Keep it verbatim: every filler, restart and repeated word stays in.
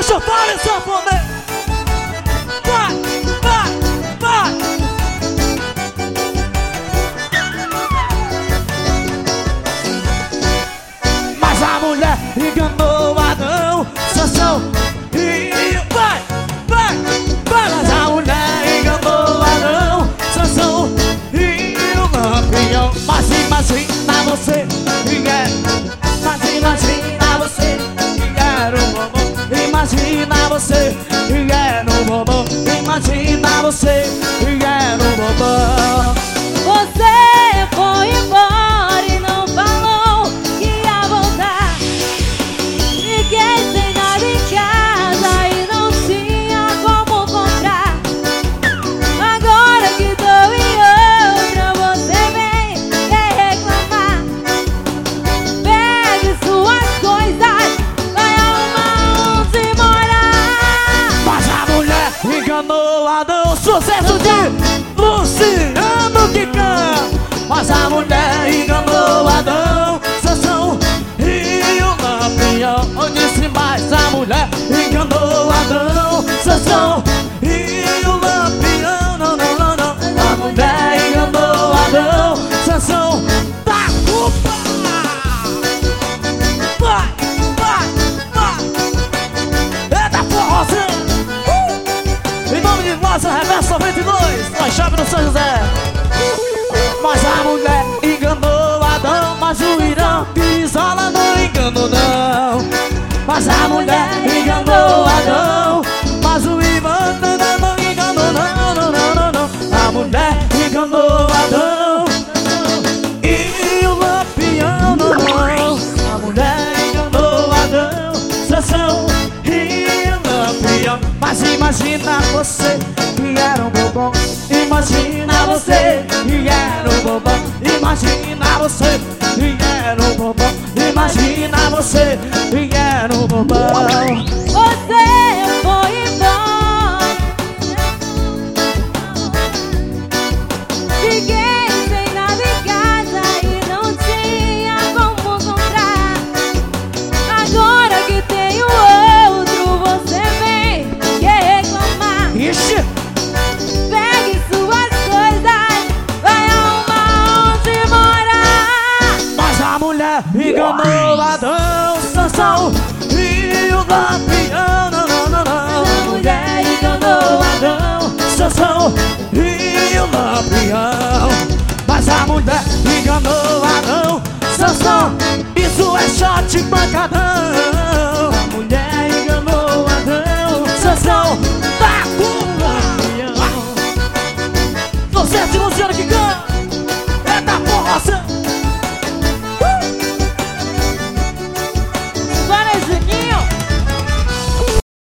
Deixa fora essa fome. Vai, vai, vai. Mas a mulher enganou Adão, Sansão e... Vai, vai, vai. Mas a mulher enganou Adão, Sansão e o Lampião. Mas imagina você, mas imagina você, era um bombom. Imagina você, era um bombom. Imagina você, era um bombom. Você foi embora e não falou que ia voltar. Fiquei sem nada em casa e não tinha como comprar. Agora que tô em outra, você vem quer reclamar. Pegue suas coisas, vai arrumar onde morar. Mas a mulher enganou Adão, sucesso de Luciano Quicã. Mas a mulher enganou Adão, Sansão e o Lampião. Eu disse mais, a mulher enganou Adão, Sansão e o Lampião. Não, não, não, não. A mulher enganou Adão, Sansão da culpa. Vai, vai, vai. Eita forrozão. uh! Em nome de nossa Reverso noventa e dois, nós chave no São José. Mas a mulher enganou Adão, mas o Irã Pisola não enganou não. Mas a mulher enganou Adão, mas o Ivan não, não enganou não, não, não, não, não. A mulher enganou Adão e o Lampião não, não. A mulher enganou Adão, Sansão e o Lampião. Mas imagina você que era um bombom. Imagina você que era um bombom. Imagina você que era um bombom. Imagina você que era um bombom. Você foi embora, fiquei sem nada em casa e não tinha como comprar. Agora que tenho outro, você vem quer reclamar. Ixi! Pegue suas coisas, vai arrumar onde morar. Mas a mulher enganou Adão, Sansão e o Lampião. Não, não, não, não. A mulher enganou Adão, Sansão e o Lampião. Mas a mulher enganou Adão, Sansão. Isso é shot pancadão.